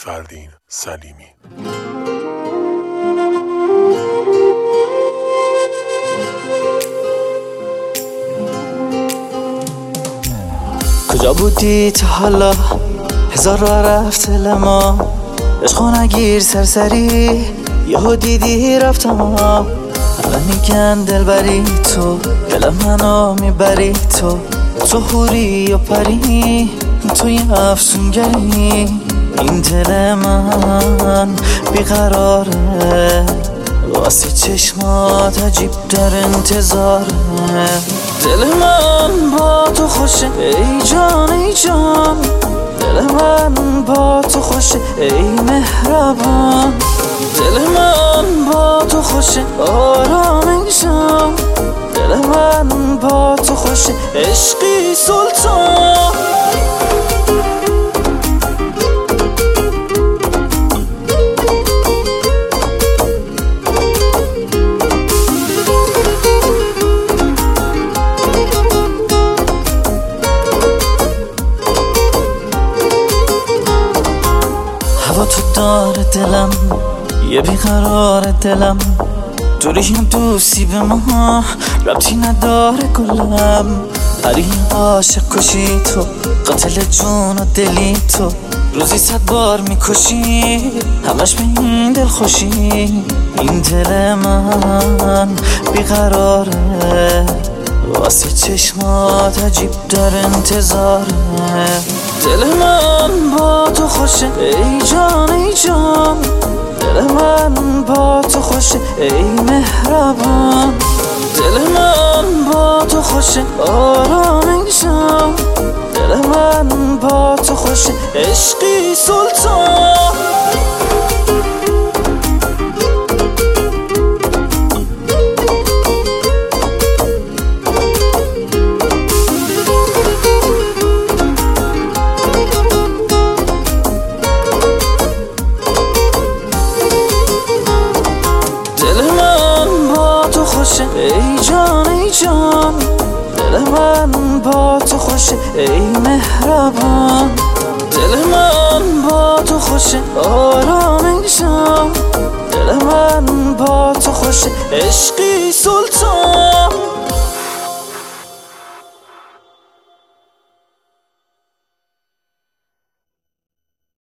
فردین سلیمی. کجا بودی تا حالا؟ هزار راه رفت دل ما، عشقو نگیر سرسری، یهو دیدی رفتم. الان میگن دلبری تو، دل منو میبری تو حوری یا پری، توی افسونگری. این دل من بیقراره، واسه چشمات عجیب در انتظاره. دل من با تو خوشه ای جان ای جان، دل من با تو خوشه ای مهربان. دل من با تو خوشه آرام ای جان، دل من با تو خوشه عشقی سلطان. هوا تو داره دلم، یه بیقرار دلم، دوری دوستی به ما ربطی نداره گلم. پری عاشق کشی تو، قاتل جون و دلی تو، روزی 100 بار میکشی، همش به این دل خوشی. این دل من بیقراره، واسه چشمات عجیب در انتظاره. دل من با تو خوشه ای جان ای جان، دل من با تو خوشه ای مهربان. دل من با تو خوشه آرام ای جان، دل من با تو خوشه عشقی سلطان. ای جان ای جان، دل من با تو خوشه ای مهربان. دل من با تو خوشه آرام ای جان، دل من با تو خوشه عشقی سلطان.